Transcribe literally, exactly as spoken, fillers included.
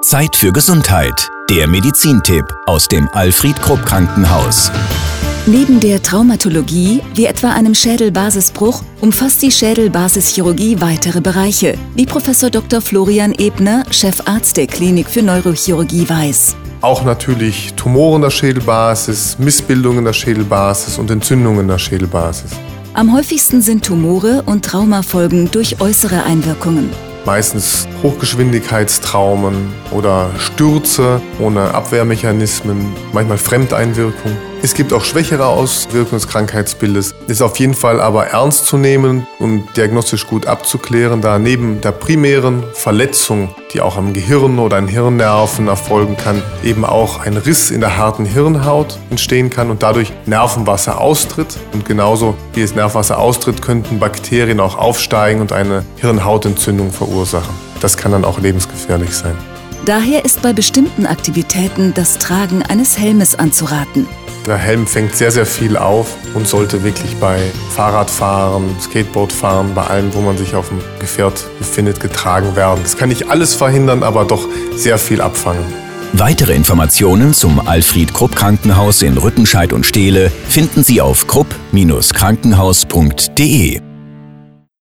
Zeit für Gesundheit. Der Medizintipp aus dem Alfred-Krupp-Krankenhaus. Neben der Traumatologie, wie etwa einem Schädelbasisbruch, umfasst die Schädelbasischirurgie weitere Bereiche, wie Professor Doktor Florian Ebner, Chefarzt der Klinik für Neurochirurgie, weiß. Auch natürlich Tumoren der Schädelbasis, Missbildungen der Schädelbasis und Entzündungen der Schädelbasis. Am häufigsten sind Tumore und Traumafolgen durch äußere Einwirkungen. Meistens Hochgeschwindigkeitstraumen oder Stürze ohne Abwehrmechanismen, manchmal Fremdeinwirkung. Es gibt auch schwächere Auswirkungen des Krankheitsbildes. Ist auf jeden Fall aber ernst zu nehmen und diagnostisch gut abzuklären, da neben der primären Verletzung, die auch am Gehirn oder an Hirnnerven erfolgen kann, eben auch ein Riss in der harten Hirnhaut entstehen kann und dadurch Nervenwasser austritt. Und genauso wie es Nervenwasser austritt, könnten Bakterien auch aufsteigen und eine Hirnhautentzündung verursachen. Das kann dann auch lebensgefährlich sein. Daher ist bei bestimmten Aktivitäten das Tragen eines Helmes anzuraten. Der Helm fängt sehr, sehr viel auf und sollte wirklich bei Fahrradfahren, Skateboardfahren, bei allem, wo man sich auf dem Gefährt befindet, getragen werden. Das kann nicht alles verhindern, aber doch sehr viel abfangen. Weitere Informationen zum Alfred-Krupp-Krankenhaus in Rüttenscheid und Steele finden Sie auf krupp Bindestrich krankenhaus punkt de.